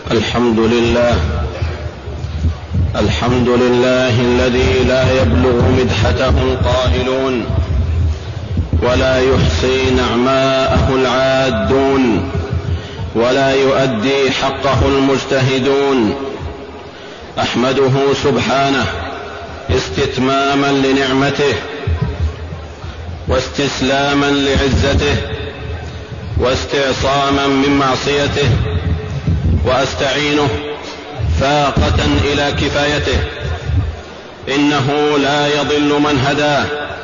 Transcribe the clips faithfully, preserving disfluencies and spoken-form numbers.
الحمد لله الحمد لله الذي لا يبلغ مدحته القائلون ولا يحصي نعماءه العادون ولا يؤدي حقه المجتهدون. أحمده سبحانه استتماما لنعمته واستسلاما لعزته واستعصاما من معصيته، وأستعينه فاقة إلى كفايته. إنه لا يضل من هداه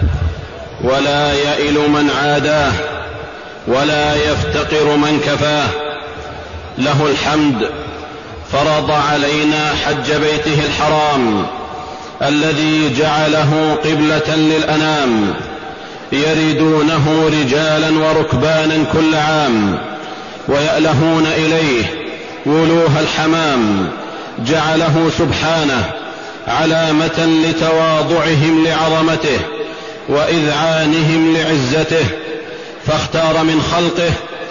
ولا يئل من عاداه ولا يفتقر من كفاه. له الحمد، فرض علينا حج بيته الحرام الذي جعله قبلة للأنام، يريدونه رجالا وركبانا كل عام ويألهون إليه ولوه الحمام. جعله سبحانه علامة لتواضعهم لعظمته وإذعانهم لعزته، فاختار من خلقه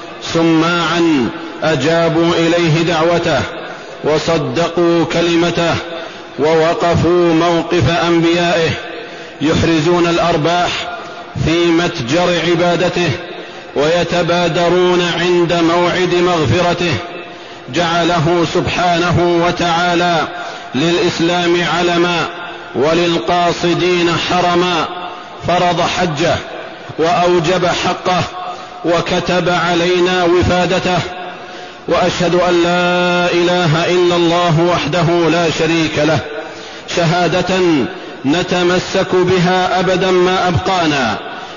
سماعا أجابوا إليه دعوته وصدقوا كلمته ووقفوا موقف أنبيائه، يحرزون الأرباح في متجر عبادته ويتبادرون عند موعد مغفرته. جعله سبحانه وتعالى للإسلام علما وللقاصدين حرما، فرض حجه وأوجب حقه وكتب علينا وفادته. وأشهد أن لا إله إلا الله وحده لا شريك له، شهادة نتمسك بها أبدا ما أبقانا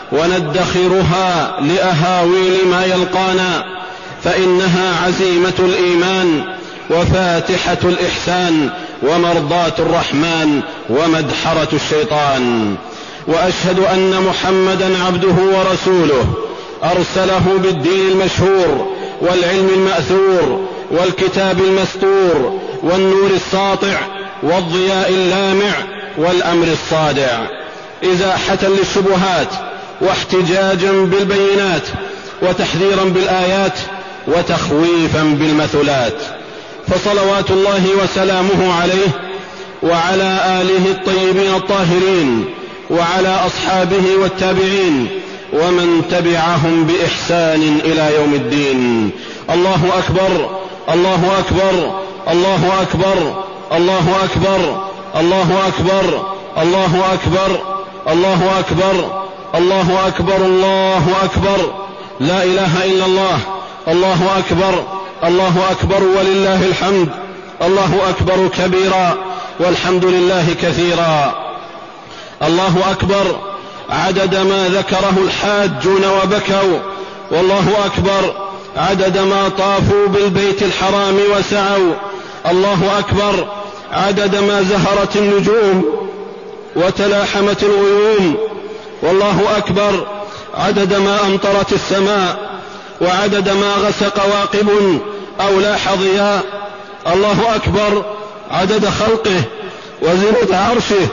وندخرها لأهاويل ما يلقانا، فإنها عزيمة الإيمان وفاتحة الإحسان ومرضاة الرحمن ومدحرة الشيطان. وأشهد أن محمدا عبده ورسوله أرسله بالدين المشهور والعلم المأثور والكتاب المستور والنور الساطع والضياء اللامع والأمر الصادع، إزاحة للشبهات واحتجاجا بالبينات وتحذيرا بالآيات وتخويفا بالمثلات. فصلوات الله وسلامه عليه وعلى آله الطيبين الطاهرين وعلى أصحابه والتابعين ومن تبعهم بإحسان إلى يوم الدين. الله أكبر الله أكبر الله أكبر الله أكبر الله أكبر الله أكبر الله أكبر الله أكبر الله أكبر. لا إله إلا الله. الله أكبر الله أكبر ولله الحمد. الله أكبر كبيرا والحمد لله كثيرا. الله أكبر عدد ما ذكره الحاجون وبكوا، والله أكبر عدد ما طافوا بالبيت الحرام وسعوا. الله أكبر عدد ما زهرت النجوم وتلاحمت الغيوم. والله أكبر عدد ما أمطرت السماء وعدد ما غسق واقب أو لاح ضياء. الله أكبر عدد خلقه وزنة عرشه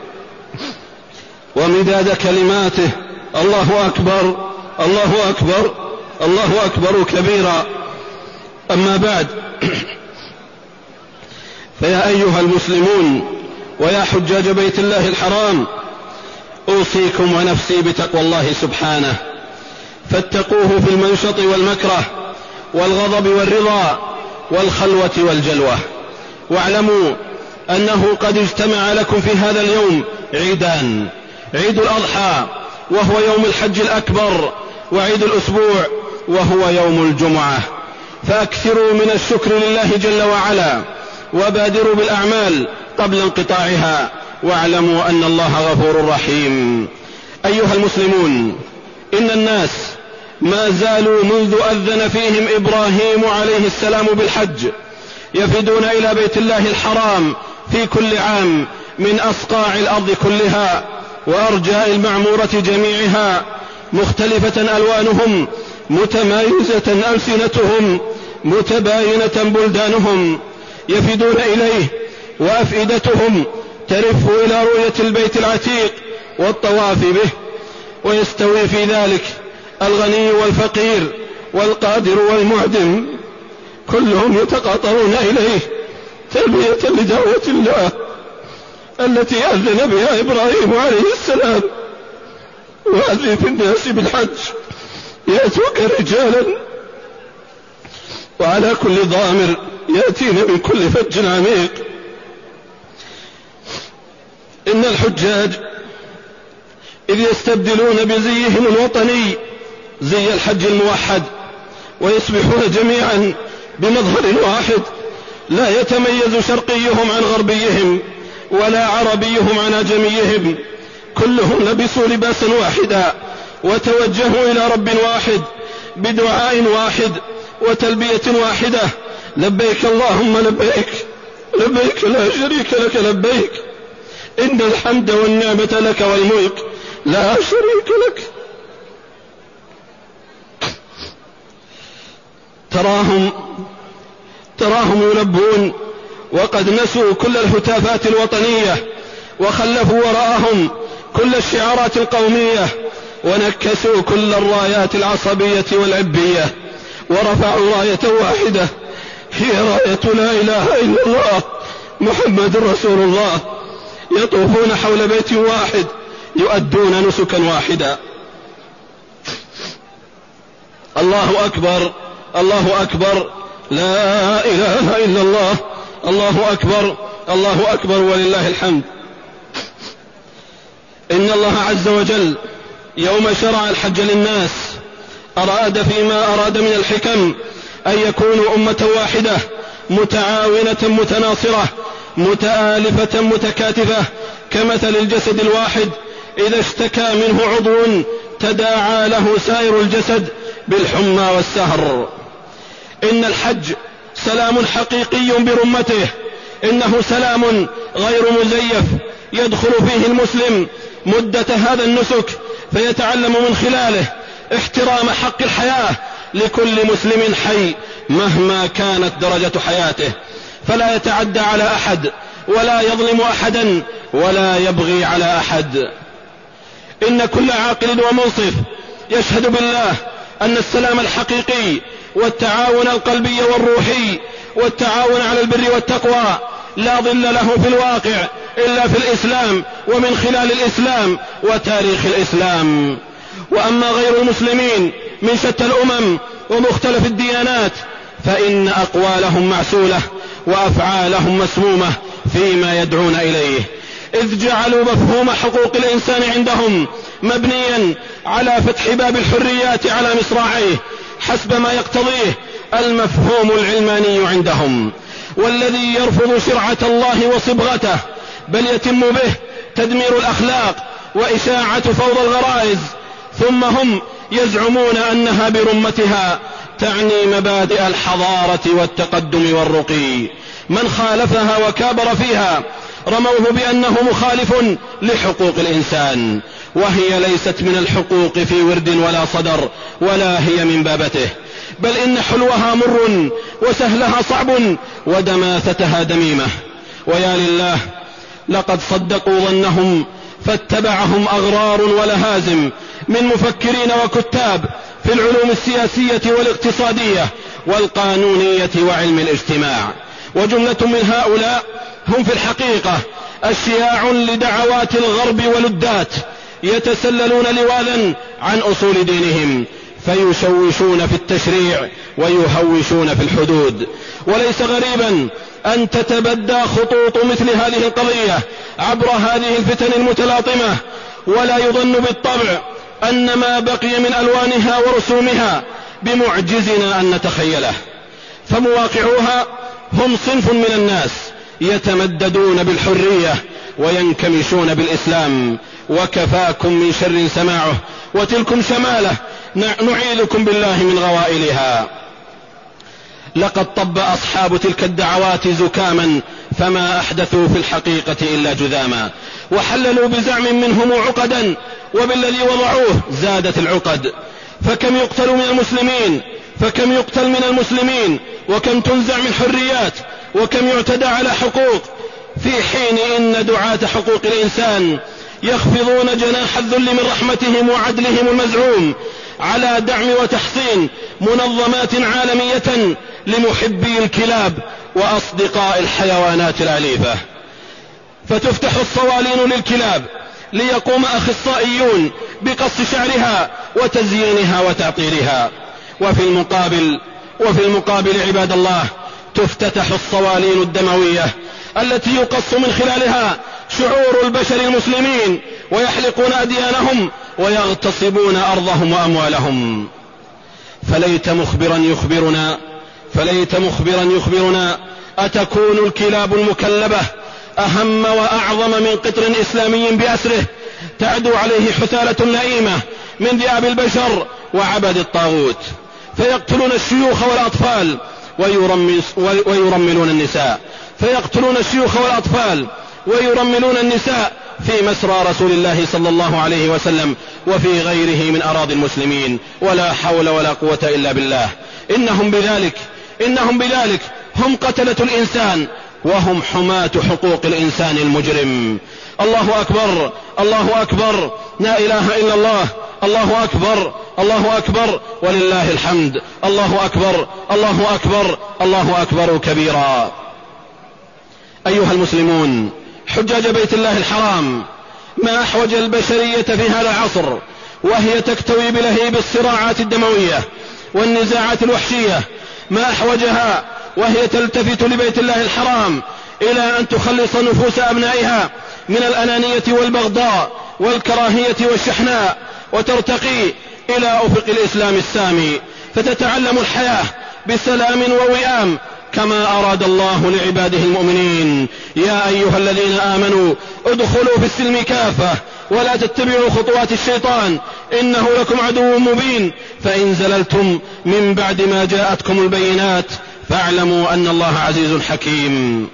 ومداد كلماته. الله أكبر الله أكبر الله أكبر كبيرا. أما بعد، فيا أيها المسلمون ويا حجاج بيت الله الحرام، أوصيكم ونفسي بتقوى الله سبحانه، فاتقوه في المنشط والمكره والغضب والرضا والخلوة والجلوة. واعلموا أنه قد اجتمع لكم في هذا اليوم عيدان: عيد الأضحى وهو يوم الحج الأكبر، وعيد الأسبوع وهو يوم الجمعة. فأكثروا من الشكر لله جل وعلا وبادروا بالأعمال قبل انقطاعها، واعلموا أن الله غفور رحيم. أيها المسلمون، إن الناس ما زالوا منذ أذن فيهم إبراهيم عليه السلام بالحج يفدون إلى بيت الله الحرام في كل عام من أصقاع الأرض كلها وأرجاء المعمورة جميعها، مختلفة ألوانهم، متمايزة ألسنتهم، متباينة بلدانهم، يفدون إليه وأفئدتهم ترف إلى رؤية البيت العتيق والطواف به. ويستوي في ذلك الغني والفقير والقادر والمعدم كلهم يتقاطرون إليه تلبية لدعوة الله التي أذن بها إبراهيم عليه السلام: وأذن في الناس بالحج يأتوك رجالا وعلى كل ضامر يأتين من كل فج عميق. إن الحجاج إذ يستبدلون بزيهم الوطني زي الحج الموحد ويصبحون جميعا بمظهر واحد لا يتميز شرقيهم عن غربيهم ولا عربيهم عن أجميهم، كلهم لبسوا لباسا واحدا وتوجهوا إلى رب واحد بدعاء واحد وتلبية واحدة: لبيك اللهم لبيك لبيك لا شريك لك لبيك إن الحمد والنعمة لك والملك لا شريك لك. تراهم تراهم يلبون وقد نسوا كل الهتافات الوطنية وخلفوا وراءهم كل الشعارات القومية ونكسوا كل الرايات العصبية والعبية ورفعوا راية واحدة هي راية لا إله إلا الله محمد رسول الله، يطوفون حول بيت واحد يؤدون نسكا واحدا. الله أكبر الله أكبر لا إله إلا الله الله أكبر الله أكبر ولله الحمد. إن الله عز وجل يوم شرع الحج للناس أراد فيما أراد من الحكم أن يكونوا أمة واحدة متعاونة متناصرة متآلفة متكاتفة كمثل الجسد الواحد إذا اشتكى منه عضو تداعى له سائر الجسد بالحمى والسهر. إن الحج سلام حقيقي برمته، إنه سلام غير مزيف يدخل فيه المسلم مدة هذا النسك فيتعلم من خلاله احترام حق الحياة لكل مسلم حي مهما كانت درجة حياته، فلا يتعدى على أحد ولا يظلم أحدا ولا يبغي على أحد. إن كل عاقل ومنصف يشهد بالله أن السلام الحقيقي والتعاون القلبي والروحي والتعاون على البر والتقوى لا ظل له في الواقع إلا في الإسلام ومن خلال الإسلام وتاريخ الإسلام. وأما غير المسلمين من شتى الأمم ومختلف الديانات فإن أقوالهم معسولة وأفعالهم مسمومة فيما يدعون إليه، إذ جعلوا مفهوم حقوق الإنسان عندهم مبنيا على فتح باب الحريات على مصراعيه حسب ما يقتضيه المفهوم العلماني عندهم، والذي يرفض شرعة الله وصبغته بل يتم به تدمير الأخلاق وإشاعة فوضى الغرائز، ثم هم يزعمون أنها برمتها تعني مبادئ الحضارة والتقدم والرقي. من خالفها وكابر فيها رموه بأنه مخالف لحقوق الإنسان، وهي ليست من الحقوق في ورد ولا صدر ولا هي من بابته، بل إن حلوها مر وسهلها صعب ودماثتها دميمة. ويا لله لقد صدقوا ظنهم فاتبعهم أغرار ولهازم من مفكرين وكتاب في العلوم السياسية والاقتصادية والقانونية وعلم الاجتماع، وجملة من هؤلاء هم في الحقيقة أشياع لدعوات الغرب ولدات يتسللون لواذا عن أصول دينهم فيشوشون في التشريع ويهوشون في الحدود. وليس غريبا أن تتبدى خطوط مثل هذه القضية عبر هذه الفتن المتلاطمة، ولا يظن بالطبع أن ما بقي من ألوانها ورسومها بمعجزنا أن نتخيله، فمواقعوها هم صنف من الناس يتمددون بالحرية وينكمشون بالإسلام، وكفاكم من شر سماعه وتلكم شماله نعيذكم بالله من غوائلها. لقد طب أصحاب تلك الدعوات زكاما فما أحدثوا في الحقيقة إلا جذاما، وحللوا بزعم منهم عقدا وبالذي وضعوه زادت العقد. فكم يقتل من المسلمين فكم يقتل من المسلمين وكم تنزع من حريات وكم يعتدى على حقوق، في حين إن دعاة حقوق الإنسان يخفضون جناح الذل من رحمتهم وعدلهم المزعوم على دعم وتحصين منظمات عالمية لمحبي الكلاب وأصدقاء الحيوانات الأليفة، فتفتح الصوالين للكلاب ليقوم أخصائيون بقص شعرها وتزيينها وتعطيرها. وفي المقابل وفي المقابل عباد الله تفتتح الصوالين الدموية التي يقص من خلالها شعور البشر المسلمين ويحلقون أديانهم ويغتصبون أرضهم وأموالهم. فليت مخبرا يخبرنا فليت مخبرا يخبرنا أتكون الكلاب المكلبة أهم وأعظم من قطر إسلامي بأسره تعدو عليه حثالة لئيمة من ذئاب البشر وعبد الطاغوت، فيقتلون الشيوخ والأطفال ويرملون النساء فيقتلون الشيوخ والأطفال ويرملون النساء في مسرى رسول الله صلى الله عليه وسلم وفي غيره من أراضي المسلمين، ولا حول ولا قوة إلا بالله. إنهم بذلك إنهم بذلك هم قتلة الإنسان وهم حماة حقوق الإنسان المجرم. الله أكبر الله أكبر، لا إله إلا الله، الله أكبر الله أكبر ولله الحمد، الله أكبر الله أكبر الله أكبر كبيرا. أيها المسلمون، حجاج بيت الله الحرام، ما أحوج البشرية في هذا العصر وهي تكتوي بلهيب الصراعات الدموية والنزاعات الوحشية، ما أحوجها وهي تلتفت لبيت الله الحرام إلى أن تخلص نفوس أبنائها من الأنانية والبغضاء والكراهية والشحناء، وترتقي إلى أفق الإسلام السامي، فتتعلم الحياة بسلام ووئام كما أراد الله لعباده المؤمنين. يا أيها الذين آمنوا ادخلوا في السلم كافة ولا تتبعوا خطوات الشيطان إنه لكم عدو مبين، فإن زللتم من بعد ما جاءتكم البينات فاعلموا أن الله عزيز حكيم.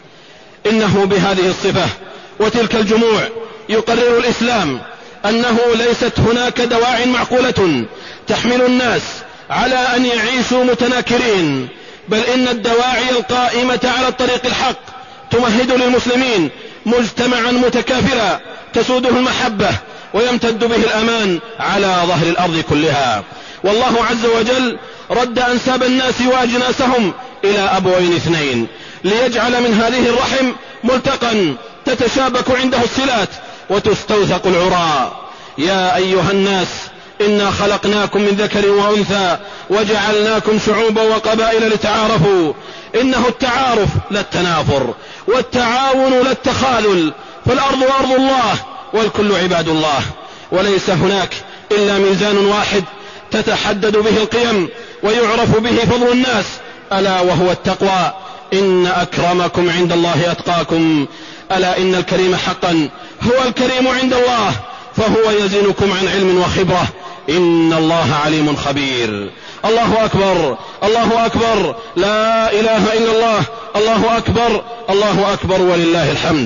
إنه بهذه الصفة وتلك الجموع يقرر الإسلام أنه ليست هناك دواع معقولة تحمل الناس على أن يعيشوا متناكرين، بل إن الدواعي القائمة على الطريق الحق تمهد للمسلمين مجتمعا متكافلا تسوده المحبة ويمتد به الأمان على ظهر الأرض كلها. والله عز وجل رد أنساب الناس وأجناسهم إلى أبوين اثنين ليجعل من هذه الرحم ملتقا تتشابك عنده الصلات وتستوثق العراء. يا أيها الناس إنا خلقناكم من ذكر وأنثى وجعلناكم شعوبا وقبائل لتعارفوا، إنه التعارف لا التنافر والتعاون لا التخاذل، فالأرض أرض الله والكل عباد الله، وليس هناك إلا ميزان واحد تتحدد به القيم ويعرف به فضل الناس، ألا وهو التقوى. إن أكرمكم عند الله أتقاكم، ألا إن الكريم حقا هو الكريم عند الله، فهو يزنكم عن علم وخبرة، إن الله عليم خبير. الله أكبر الله أكبر، لا إله إلا الله، الله أكبر الله أكبر ولله الحمد.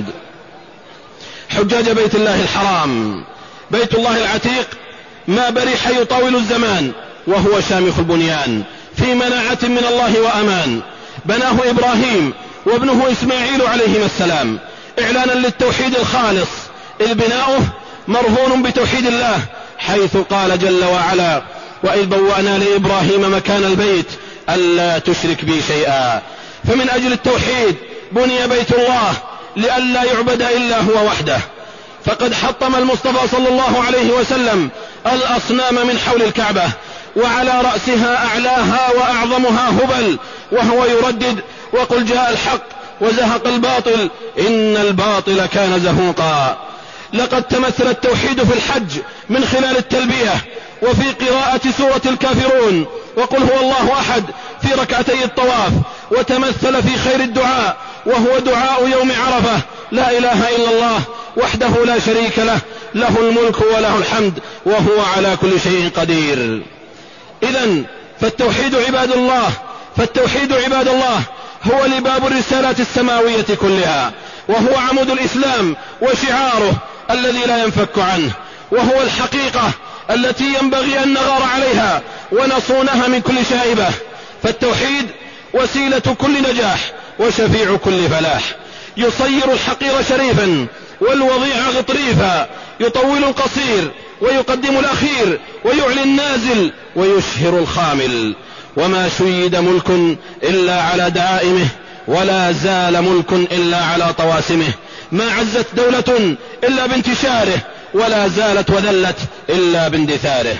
حجاج بيت الله الحرام، بيت الله العتيق ما برح يطاول الزمان وهو شامخ البنيان في مناعة من الله وأمان. بناه إبراهيم وابنه إسماعيل عليهما السلام إعلانا للتوحيد الخالص، إذ بناؤه مرهون بتوحيد الله، حيث قال جل وعلا: وإذ بوأنا لإبراهيم مكان البيت ألا تشرك بي شيئا. فمن أجل التوحيد بني بيت الله لئلا يعبد إلا هو وحده، فقد حطم المصطفى صلى الله عليه وسلم الأصنام من حول الكعبة، وعلى رأسها أعلاها وأعظمها هبل، وهو يردد: وقل جاء الحق وزهق الباطل إن الباطل كان زهوقا. لقد تمثل التوحيد في الحج من خلال التلبية، وفي قراءة سورة الكافرون وقل هو الله أحد في ركعتي الطواف، وتمثل في خير الدعاء وهو دعاء يوم عرفة: لا إله إلا الله وحده لا شريك له، له الملك وله الحمد وهو على كل شيء قدير. إذن فالتوحيد عباد الله فالتوحيد عباد الله هو لباب الرسالات السماوية كلها، وهو عمود الإسلام وشعاره الذي لا ينفك عنه، وهو الحقيقة التي ينبغي أن نغار عليها ونصونها من كل شائبة. فالتوحيد وسيلة كل نجاح وشفيع كل فلاح، يصير الحقير شريفا والوضيع غطريفا، يطول القصير ويقدم الأخير ويعلي النازل ويشهر الخامل. وما شيد ملك إلا على دعائمه، ولا زال ملك إلا على طواسمه. ما عزت دولة إلا بانتشاره، ولا زالت وذلت إلا باندثاره.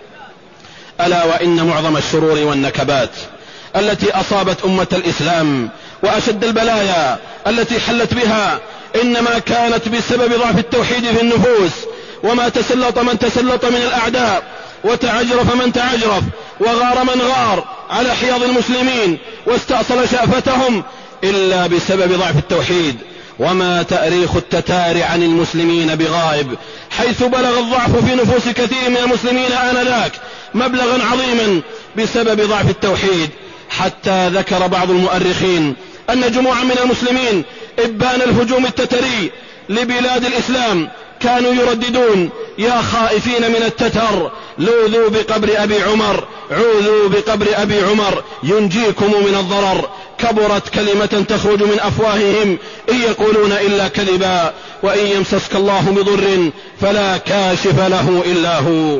ألا وإن معظم الشرور والنكبات التي أصابت أمة الإسلام وأشد البلايا التي حلت بها إنما كانت بسبب ضعف التوحيد في النفوس. وما تسلط من تسلط من الأعداء، وتعجرف من تعجرف، وغار من غار على حياض المسلمين واستأصل شأفتهم إلا بسبب ضعف التوحيد. وما تأريخ التتار عن المسلمين بغائب، حيث بلغ الضعف في نفوس كثير من المسلمين آنذاك مبلغا عظيما بسبب ضعف التوحيد، حتى ذكر بعض المؤرخين أن جموعا من المسلمين إبان الهجوم التتري لبلاد الإسلام كانوا يرددون: يا خائفين من التتر لوذوا بقبر أبي عمر، عوذوا بقبر أبي عمر ينجيكم من الضرر. كبرت كلمة تخرج من أفواههم إن يقولون إلا كذبا، وإن يمسسك الله بضر فلا كاشف له إلا هو.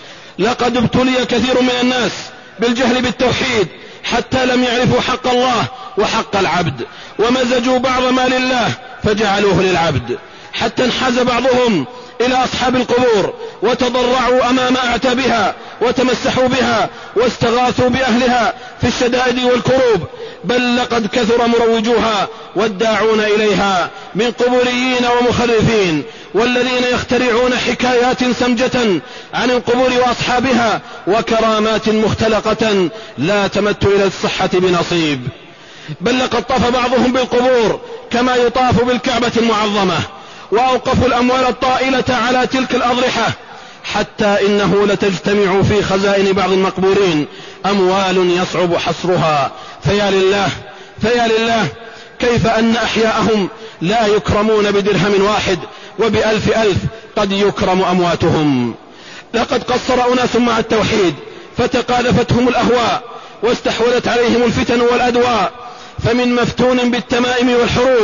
لقد ابتلي كثير من الناس بالجهل بالتوحيد حتى لم يعرفوا حق الله وحق العبد، ومزجوا بعض ما لله فجعلوه للعبد، حتى انحاز بعضهم إلى أصحاب القبور وتضرعوا أمام أعتابها وتمسحوا بها واستغاثوا بأهلها في الشدائد والكروب. بل لقد كثر مروجوها والداعون إليها من قبوريين ومخرفين، والذين يخترعون حكايات سمجة عن القبور وأصحابها وكرامات مختلقة لا تمت إلى الصحة بنصيب. بل لقد طاف بعضهم بالقبور كما يطاف بالكعبة المعظمة، وأوقفوا الأموال الطائلة على تلك الأضرحة، حتى إنه لتجتمع في خزائن بعض المقبورين أموال يصعب حصرها. فيا لله فيا لله كيف أن أحياءهم لا يكرمون بدرهم واحد، وبألف ألف قد يكرم أمواتهم. لقد قصر أناس مع التوحيد فتقاذفتهم الأهواء واستحوذت عليهم الفتن والأدواء، فمن مفتون بالتمائم والحروز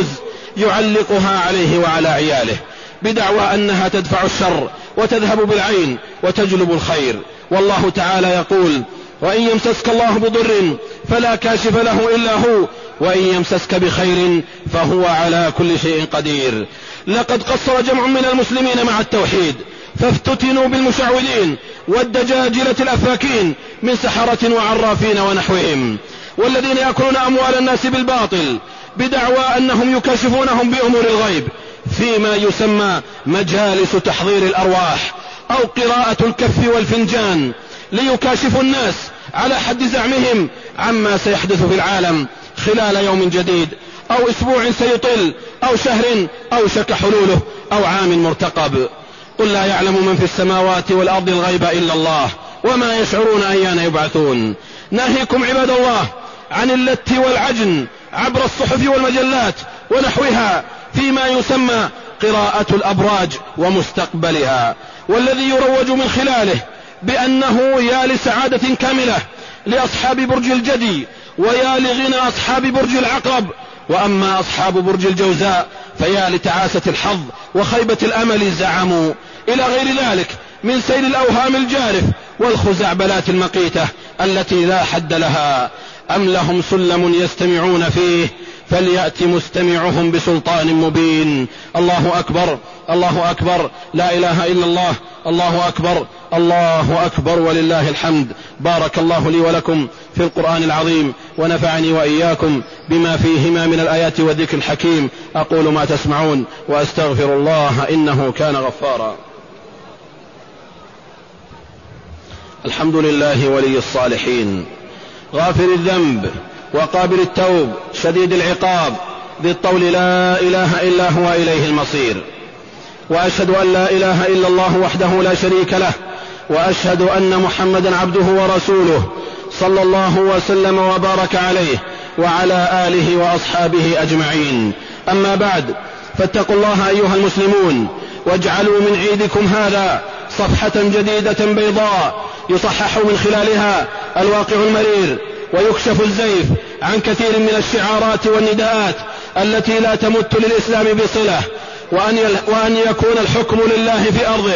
يعلقها عليه وعلى عياله بدعوى أنها تدفع الشر وتذهب بالعين وتجلب الخير. والله تعالى يقول: وإن يمسسك الله بضر فلا كاشف له إلا هو، وإن يمسسك بخير فهو على كل شيء قدير. لقد قصر جمع من المسلمين مع التوحيد فافتتنوا بالمشعوذين والدجاجلة الأفاكين من سحرة وعرافين ونحوهم، والذين يأكلون أموال الناس بالباطل بدعوى أنهم يكاشفونهم بأمور الغيب فيما يسمى مجالس تحضير الأرواح أو قراءة الكف والفنجان، ليكاشفوا الناس على حد زعمهم عما سيحدث في العالم خلال يوم جديد أو أسبوع سيطل أو شهر أو شك حلوله أو عام مرتقب. قل لا يعلم من في السماوات والأرض الغيب إلا الله وما يشعرون أيان يبعثون. ناهيكم عباد الله عن اللت والعجن عبر الصحف والمجلات ونحوها فيما يسمى قراءة الأبراج ومستقبلها، والذي يروج من خلاله بأنه يا لسعادة كاملة لأصحاب برج الجدي ويا لغنى أصحاب برج العقرب، وأما أصحاب برج الجوزاء فيا لتعاسة الحظ وخيبة الأمل زعموا، إلى غير ذلك من سيل الأوهام الجارف والخزعبلات المقيتة التي لا حد لها. أم لهم سلم يستمعون فيه فليأت مستمعهم بسلطان مبين. الله أكبر الله أكبر، لا إله إلا الله، الله أكبر الله أكبر ولله الحمد. بارك الله لي ولكم في القرآن العظيم، ونفعني وإياكم بما فيهما من الآيات والذكر الحكيم. أقول ما تسمعون وأستغفر الله إنه كان غفارا. الحمد لله ولي الصالحين، غافر الذنب وقابل التوب شديد العقاب ذي الطول، لا إله إلا هو إليه المصير. وأشهد أن لا إله إلا الله وحده لا شريك له، وأشهد أن محمدا عبده ورسوله صلى الله وسلم وبارك عليه وعلى آله وأصحابه أجمعين. أما بعد، فاتقوا الله أيها المسلمون، واجعلوا من عيدكم هذا صفحة جديدة بيضاء يصحح من خلالها الواقع المرير ويكشف الزيف عن كثير من الشعارات والنداءات التي لا تمت للإسلام بصلة، وأن, وأن يكون الحكم لله في أرضه،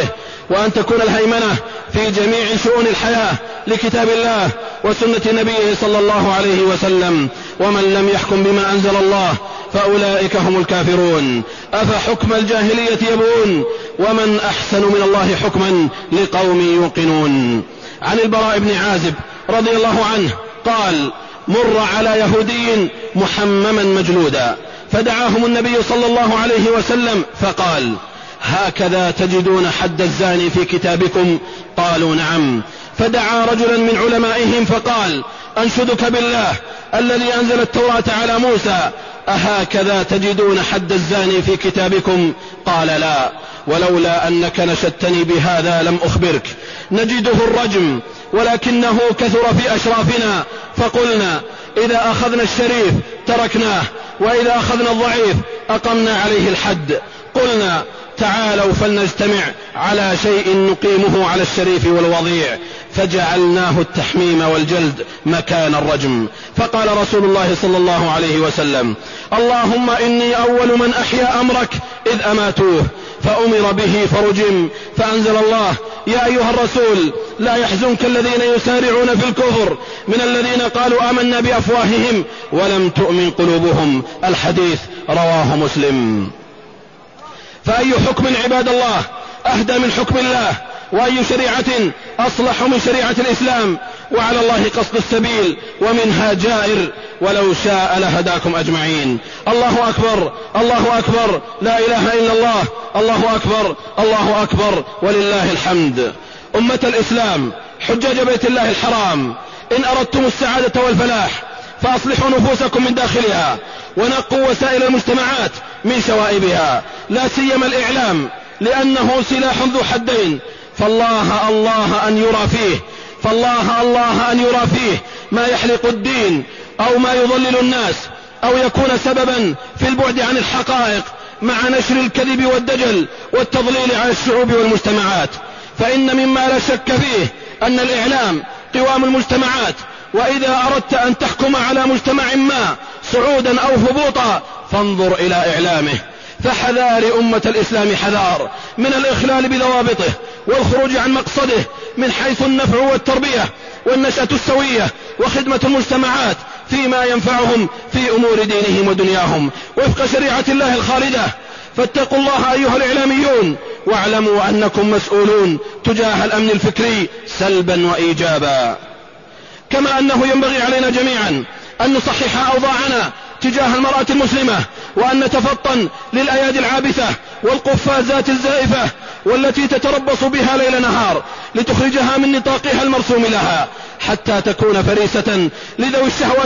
وأن تكون الهيمنة في جميع شؤون الحياة لكتاب الله وسنة نبيه صلى الله عليه وسلم. ومن لم يحكم بما أنزل الله فأولئك هم الكافرون. أفحكم الجاهلية يبغون ومن أحسن من الله حكما لقوم يوقنون. عن البراء بن عازب رضي الله عنه قال: مر على يهودي محمما مجلودا فدعاهم النبي صلى الله عليه وسلم فقال: هكذا تجدون حد الزاني في كتابكم؟ قالوا: نعم. فدعا رجلا من علمائهم فقال: أنشدك بالله الذي أنزل التوراة على موسى، أهكذا تجدون حد الزاني في كتابكم؟ قال: لا، ولولا أنك نشدتني بهذا لم أخبرك. نجده الرجم، ولكنه كثر في أشرافنا، فقلنا إذا أخذنا الشريف تركناه، وإذا أخذنا الضعيف أقمنا عليه الحد. قلنا: تعالوا فلنجتمع على شيء نقيمه على الشريف والوضيع، فجعلناه التحميم والجلد مكان الرجم. فقال رسول الله صلى الله عليه وسلم: اللهم إني أول من أحيا أمرك إذ أماتوه، فأمر به فرجم. فأنزل الله: يا أيها الرسول لا يحزنك الذين يسارعون في الكفر من الذين قالوا آمنا بأفواههم ولم تؤمن قلوبهم. الحديث رواه مسلم. فأي حكم عباد الله أهدى من حكم الله، وأي شريعة أصلح من شريعة الإسلام، وعلى الله قصد السبيل ومنها جائر، ولو شاء لهداكم أجمعين. الله أكبر، الله أكبر، لا إله إلا الله، الله أكبر، الله أكبر، ولله الحمد. أمة الإسلام، حجاج بيت الله الحرام، إن أردتم السعادة والفلاح فأصلحوا نفوسكم من داخلها، ونقوا وسائل المجتمعات من شوائبها، لا سيما الإعلام، لأنه سلاح ذو حدين. فالله الله أن يرى فيه فالله الله أن يرى فيه ما يحلق الدين أو ما يضلل الناس أو يكون سببا في البعد عن الحقائق، مع نشر الكذب والدجل والتضليل على الشعوب والمجتمعات. فإن مما لا شك فيه أن الإعلام قوام المجتمعات، وإذا أردت أن تحكم على مجتمع ما صعودا أو هبوطا فانظر إلى إعلامه. فحذار أمة الإسلام حذار من الإخلال بضوابطه والخروج عن مقصده من حيث النفع والتربية والنشأة السوية وخدمة المجتمعات فيما ينفعهم في أمور دينهم ودنياهم وفق شريعة الله الخالدة. فاتقوا الله أيها الإعلاميون، واعلموا أنكم مسؤولون تجاه الأمن الفكري سلبا وإيجابا. كما أنه ينبغي علينا جميعا أن نصحح أوضاعنا تجاه المرأة المسلمة، وأن نتفطن للأيادي العابثة والقفازات الزائفة والتي تتربص بها ليل نهار لتخرجها من نطاقها المرسوم لها، حتى تكون فريسة لذوي الشهوات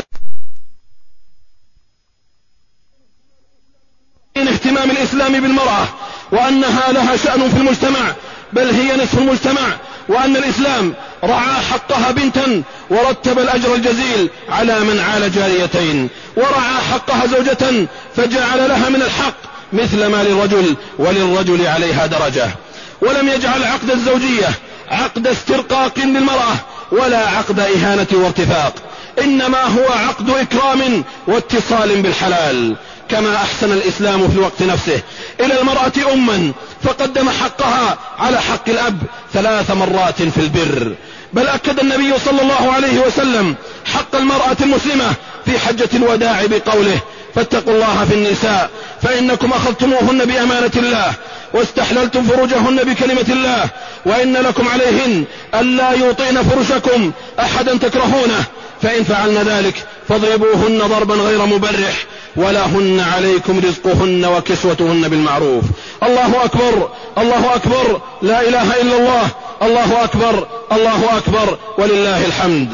من اهتمام الإسلام بالمرأة، وأنها لها شأن في المجتمع بل هي نصف المجتمع، وأن الإسلام رعى حقها بنتا ورتب الأجر الجزيل على من عال جاريتين، ورعى حقها زوجة فجعل لها من الحق مثل ما للرجل وللرجل عليها درجة، ولم يجعل عقد الزوجية عقد استرقاق للمرأة ولا عقد إهانة وارتفاق، إنما هو عقد إكرام واتصال بالحلال. كما أحسن الإسلام في الوقت نفسه إلى المرأة أما فقدم حقها على حق الأب ثلاث مرات في البر، بل أكد النبي صلى الله عليه وسلم حق المرأة المسلمة في حجة الوداع بقوله: فاتقوا الله في النساء فإنكم أخذتموهن بأمانة الله واستحللتم فروجهن بكلمة الله، وإن لكم عليهن ألا يوطئن فرشكم أحدا تكرهونه، فإن فعلن ذلك فاضربوهن ضربا غير مبرح، ولهن عليكم رزقهن وكسوتهن بالمعروف. الله أكبر، الله أكبر، لا إله إلا الله، الله أكبر، الله أكبر، ولله الحمد.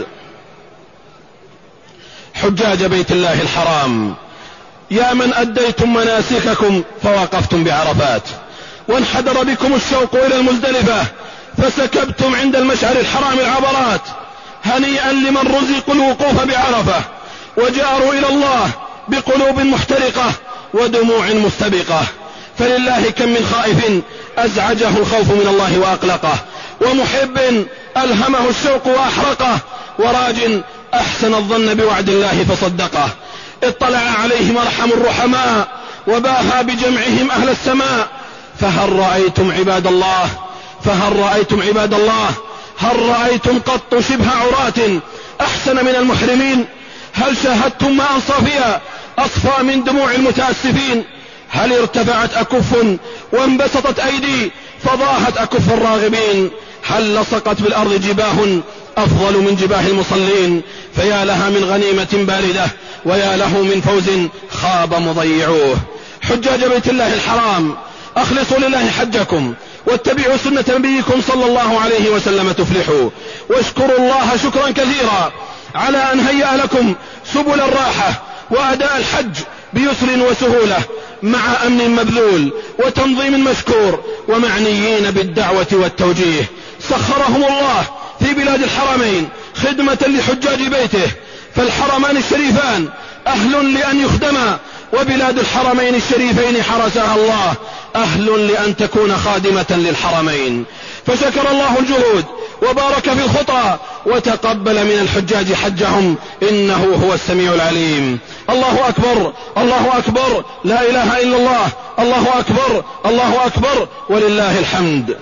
حجاج بيت الله الحرام، يا من أديتم مناسككم فوقفتم بعرفات، وانحدر بكم الشوق إلى المزدلفة فسكبتم عند المشعر الحرام العبرات، هنيئا لمن رزقوا الوقوف بعرفة وجاروا إلى الله بقلوب محترقة ودموع مستبقة. فلله كم من خائف أزعجه الخوف من الله وأقلقه، ومحب ألهمه الشوق وأحرقه، وراج أحسن الظن بوعد الله فصدقه. اطلع عليهم أرحم الرحماء وباهى بجمعهم أهل السماء. فهل رأيتم عباد الله فهل رأيتم عباد الله، هل رأيتم قط شبه عراة أحسن من المحرمين؟ هل شاهدتم ما أنصافيا أصفى من دموع المتأسفين؟ هل ارتفعت أكف وانبسطت أيدي فضاهت أكف الراغبين؟ هل لصقت بالأرض جباه أفضل من جباه المصلين؟ فيا لها من غنيمة باردة ويا له من فوز خاب مضيعوه. حجاج بيت الله الحرام، أخلصوا لله حجكم واتبعوا سنة نبيكم صلى الله عليه وسلم تفلحوا، واشكروا الله شكرا كثيرا على أن هيأ لكم سبل الراحة وأداء الحج بيسر وسهولة مع أمن مبذول وتنظيم مشكور ومعنيين بالدعوة والتوجيه. سخرهم الله في بلاد الحرمين خدمة لحجاج بيته، فالحرمان الشريفان أهل لأن يخدما، وبلاد الحرمين الشريفين حرسها الله أهل لأن تكون خادمة للحرمين. فشكر الله الجهود وبارك في الخطى وتقبل من الحجاج حجهم، إنه هو السميع العليم. الله أكبر، الله أكبر، لا إله إلا الله، الله أكبر، الله أكبر، ولله الحمد.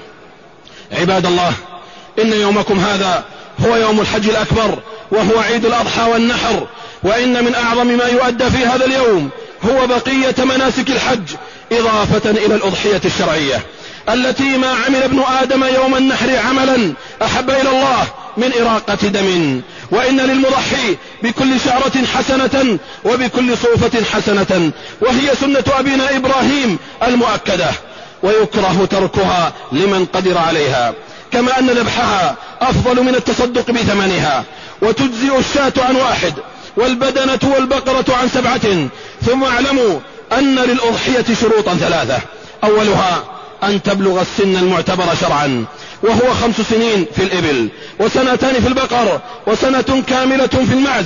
عباد الله، إن يومكم هذا هو يوم الحج الأكبر، وهو عيد الأضحى والنحر، وإن من أعظم ما يؤدى في هذا اليوم هو بقية مناسك الحج إضافة إلى الأضحية الشرعية التي ما عمل ابن آدم يوم النحر عملا أحب إلى الله من إراقة دم. وإن للمضحي بكل شعرة حسنة وبكل صوفة حسنة، وهي سنة أبينا إبراهيم المؤكدة، ويكره تركها لمن قدر عليها، كما أن ذبحها أفضل من التصدق بثمنها. وتجزئ الشاة عن واحد والبدنة والبقرة عن سبعة. ثم اعلموا أن للأضحية شروطا ثلاثة: أولها أن تبلغ السن المعتبر شرعا، وهو خمس سنين في الإبل، وسنتان في البقر، وسنة كاملة في المعز،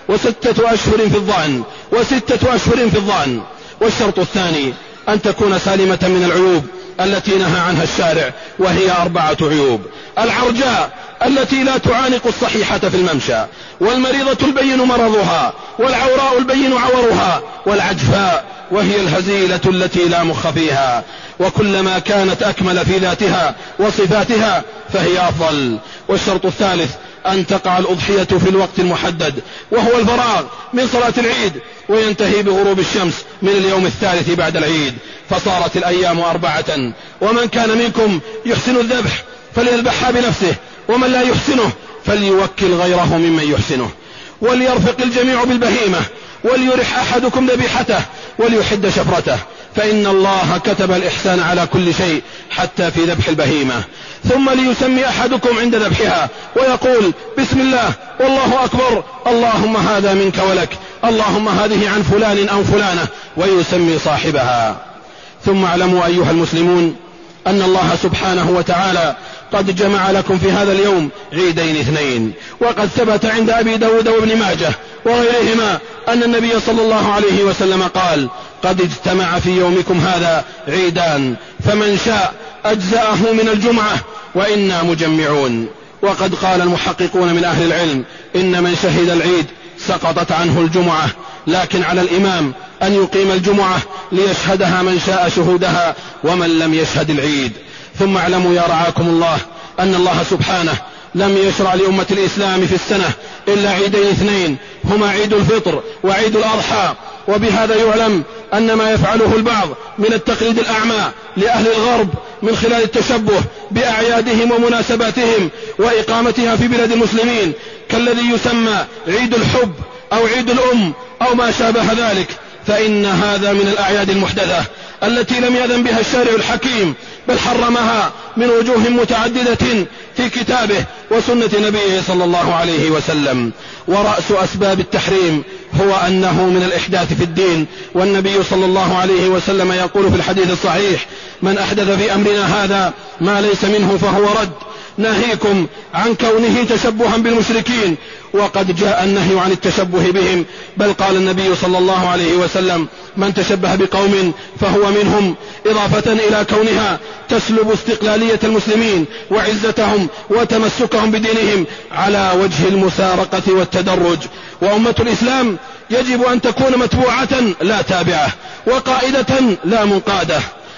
وستة أشهر في الضأن، وستة أشهر في الضأن. والشرط الثاني أن تكون سالمة من العيوب التي نهى عنها الشارع، وهي أربعة عيوب: العرجاء التي لا تعانق الصحيحة في الممشى، والمريضة البين مرضها، والعوراء البين عورها، والعجفاء وهي الهزيلة التي لا مخ فيها. وكلما كانت أكمل في ذاتها وصفاتها فهي أفضل. والشرط الثالث أن تقع الأضحية في الوقت المحدد، وهو الفراغ من صلاة العيد، وينتهي بغروب الشمس من اليوم الثالث بعد العيد، فصارت الأيام أربعة. ومن كان منكم يحسن الذبح فليذبحها بنفسه، ومن لا يحسنه فليوكل غيره ممن يحسنه. وليرفق الجميع بالبهيمة، وليرح أحدكم ذبيحته، وليحد شفرته، فإن الله كتب الإحسان على كل شيء حتى في ذبح البهيمة. ثم ليسمي أحدكم عند ذبحها ويقول: بسم الله والله أكبر، اللهم هذا منك ولك، اللهم هذه عن فلان أو فلانة، ويسمي صاحبها. ثم اعلموا أيها المسلمون أن الله سبحانه وتعالى قد جمع لكم في هذا اليوم عيدين اثنين. وقد ثبت عند أبي داود وابن ماجه وغيرهما أن النبي صلى الله عليه وسلم قال: قد اجتمع في يومكم هذا عيدان، فمن شاء أجزأه من الجمعة، وإنا مجمعون. وقد قال المحققون من أهل العلم إن من شهد العيد سقطت عنه الجمعة، لكن على الإمام أن يقيم الجمعة ليشهدها من شاء شهودها ومن لم يشهد العيد. ثم اعلموا يا رعاكم الله أن الله سبحانه لم يشرع لأمة الإسلام في السنة إلا عيدين اثنين، هما عيد الفطر وعيد الأضحى. وبهذا يعلم أن ما يفعله البعض من التقليد الأعمى لأهل الغرب من خلال التشبه بأعيادهم ومناسباتهم وإقامتها في بلاد المسلمين، كالذي يسمى عيد الحب أو عيد الأم أو ما شابه ذلك، فإن هذا من الأعياد المحدثة التي لم يأذن بها الشارع الحكيم، بل حرمها من وجوه متعددة في كتابه وسنة نبيه صلى الله عليه وسلم. ورأس أسباب التحريم هو أنه من الإحداث في الدين، والنبي صلى الله عليه وسلم يقول في الحديث الصحيح: من أحدث في أمرنا هذا ما ليس منه فهو رد. ناهيكم عن كونه تشبها بالمشركين، وقد جاء النهي عن التشبه بهم، بل قال النبي صلى الله عليه وسلم: من تشبه بقوم فهو منهم، إضافة إلى كونها تسلب استقلالية المسلمين وعزتهم وتمسكهم بدينهم على وجه المسارقة والتدرج. وأمة الإسلام يجب أن تكون متبوعة لا تابعة، وقائدة لا منقادة.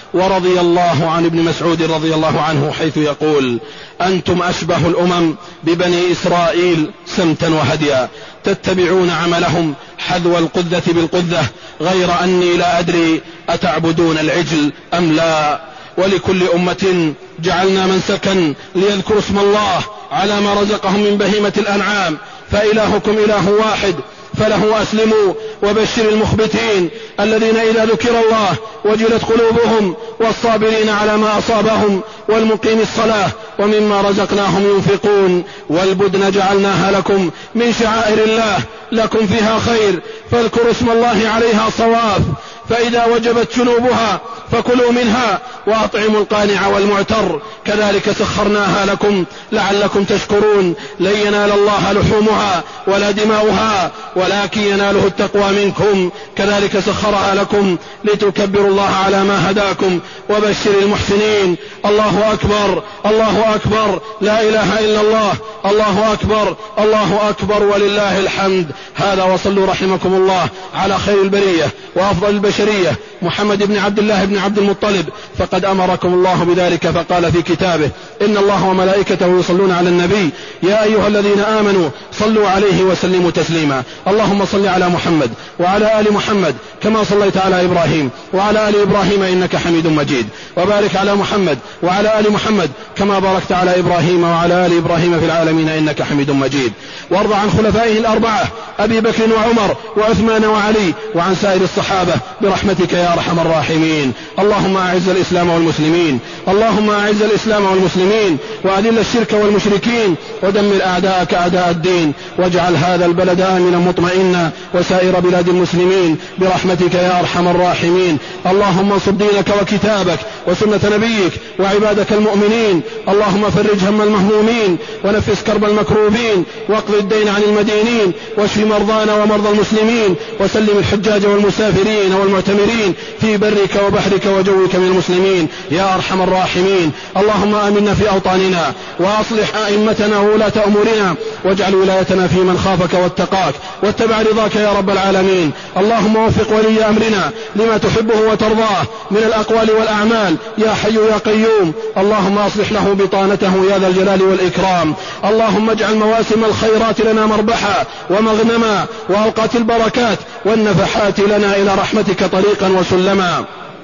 ورضي الله عن ابن مسعود رضي الله عنه حيث يقول: أنتم أشبه الأمم ببني إسرائيل سمتا وهديا، تتبعون عملهم حذو القذة بالقذة، غير أني لا أدري أتعبدون العجل أم لا. ولكل أمة جعلنا منسكا ليذكروا اسم الله على ما رزقهم من بهيمة الأنعام، فإلهكم إله واحد فله أسلموا. وبشر المخبتين الذين إذا ذكر الله وجلت قلوبهم، والصابرين على ما أصابهم، والمقيم الصلاة ومما رزقناهم ينفقون. والبدن جعلناها لكم من شعائر الله لكم فيها خير، فاذكروا اسم الله عليها صواف، فإذا وجبت جنوبها فكلوا منها وأطعموا القانع والمعتر، كذلك سخرناها لكم لعلكم تشكرون. لن ينال الله لحومها ولا دماؤها ولكن يناله التقوى منكم، كذلك سخرها لكم لتكبروا الله على ما هداكم. وبشر المحسنين. الله أكبر الله أكبر، لا إله إلا الله، الله أكبر الله أكبر ولله الحمد. هذا وصلوا رحمكم الله على خير البرية وأفضل البشرية محمد بن عبد الله بن عبد المطلب، فقد أمركم الله بذلك فقال في كتابه: إن الله وملائكته يصلون على النبي يا أيها الذين آمنوا صلوا عليه وسلموا تسليما. اللهم صل على محمد وعلى آل محمد كما صليت على إبراهيم وعلى آل إبراهيم إنك حميد مجيد، وبارك على محمد وعلى آل محمد كما باركت على إبراهيم وعلى آل إبراهيم في العالمين إنك حميد مجيد. وارض عن خلفائه الأربعة أبي بكر وعمر وعثمان وعلي وعن سائر الصحابة برحمتك يا أرحم الراحمين. اللهم أعز الإسلام والمسلمين، اللهم أعز الإسلام والمسلمين وأذل الشرك والمشركين ودمر أعداءك أعداء الدين، واجعل هذا البلد آمنا مطمئنا وسائر بلاد المسلمين برحمتك يا أرحم الراحمين. اللهم انصر دينك وكتابك وسنة نبيك وعبادك المؤمنين. اللهم فرج هم المهمومين ونفس كرب المكروبين واقض الدين عن المدينين، واشف مرضانا ومرضى المسلمين، وسلم الحجاج والمسافرين والمعتمرين في برك وبحرك وجوك من المسلمين يا أرحم الراحمين. اللهم آمنا في أوطاننا وأصلح أئمتنا وولاة أمورنا، واجعل ولايتنا في من خافك واتقاك واتبع رضاك يا رب العالمين. اللهم وفق ولي أمرنا لما تحبه وترضاه من الأقوال والأعمال يا حي يا قيوم. اللهم أصلح له بطانته يا ذا الجلال والإكرام. اللهم اجعل مواسم الخيرات لنا مربحا ومغنما، وأوقات البركات والنفحات لنا إلى رحمتك طريقا وسلما.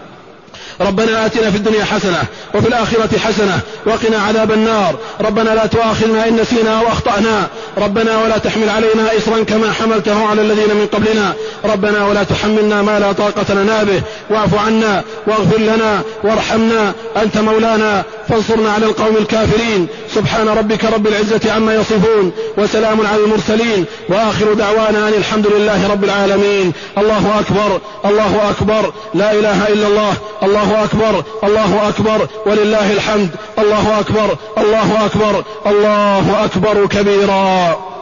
ربنا آتنا في الدنيا حسنة وفي الآخرة حسنة وقنا عذاب النار. ربنا لا تؤاخذنا إن نسينا أو أخطأنا. ربنا ولا تحمل علينا إصرا كما حملته على الذين من قبلنا. ربنا ولا تحملنا ما لا طاقة لنا به، واعف عنا واغفر لنا وارحمنا، أنت مولانا فانصرنا على القوم الكافرين. سبحان ربك رب العزة عما يصفون وسلام على المرسلين، وآخر دعوانا أن الحمد لله رب العالمين. الله أكبر الله أكبر، لا إله إلا الله، الله أكبر الله أكبر ولله الحمد. الله أكبر الله أكبر الله أكبر كبيرا.